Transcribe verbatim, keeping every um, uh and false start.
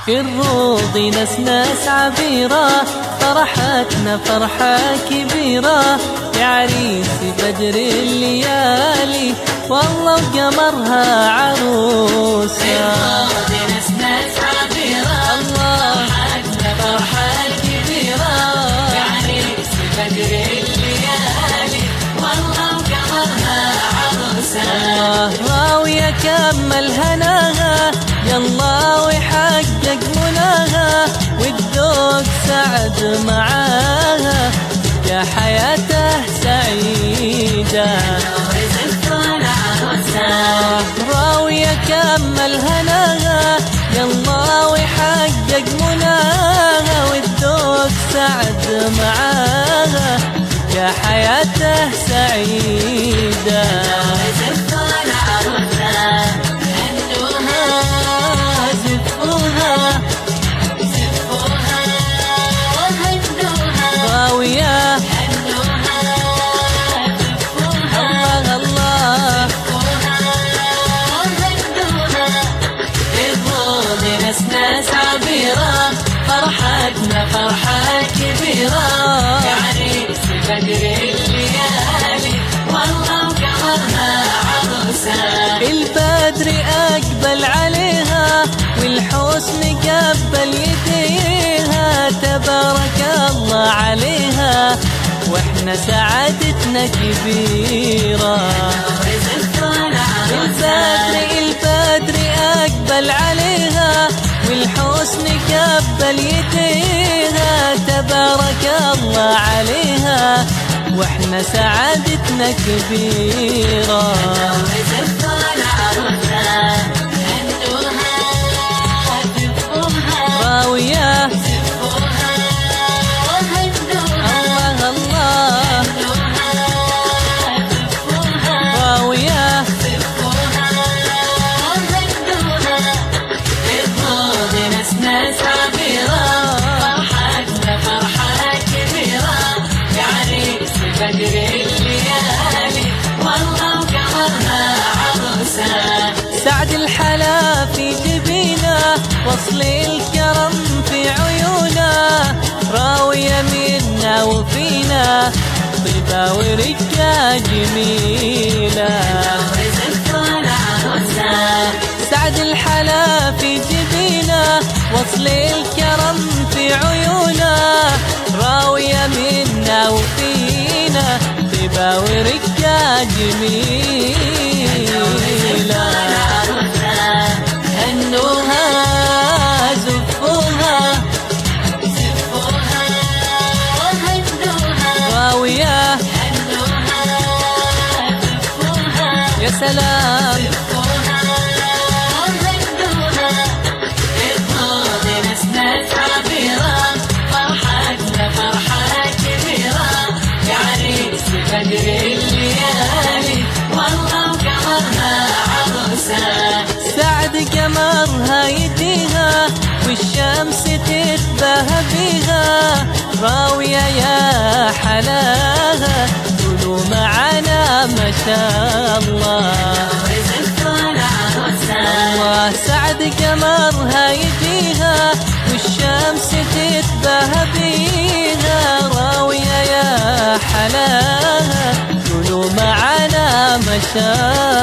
في الروض نسناس عبيرة، فرحتنا فرحة كبيرة يا عريس بدر الليالي، والله وقمرها عروسة. في الروض نسناس عبيرة، فرحتنا فرحة كبيرة يا عريس بدر الليالي، والله وقمرها عروسة. الله راوية كمل هناها، يلا ويحقق مناها، والذوق سعد معاها، يا حياته سعيدة. راوية كمل هناها، يلا ويحقق مناها، والذوق سعد معاها، يا حياته سعيدة. نسناس عبيرة، فرحتنا فرحة كبيرة يا عريس بدر الليالي، والله وقمرها عروسة. البدر أقبل عليها، والحسن قبل يديها، تبارك الله عليها، واحنا سعادتنا كبيرة. البدر البدر أقبل عليها، والحسن قبل يديها، تبارك الله عليها، واحنا سعادتنا كبيرة. راوية الله الله، راوية نسناس عبيرة، فرحتنا فرحة كبيرة يا عريس بدر الليالي، والله وقمرها عروسة. سعد الحلا في جبينه، وصل الكرم في عيونه، راوية منا وفينا، طيبة ورقة جميلة. سعد الحلا في جبينه، وصل الكرم في عيونه، راوية منا وفينا، طيبة ورقة جميلة. هنوها زفوها، راوية يا سلام. نسناس عبيرة، فرحتنا فرحة كبيرة يا عريس بدر الليالي، والله وقمرها عروسة. سعد قمرها يديها، والشمس تتباهى بيها، راوية يا حلاها، قولوا معانا ما شاء الله. الله سعد قمرها يديها، والشمس تتباهى بيها، راوية يا حلاها، قولوا معانا ما شاء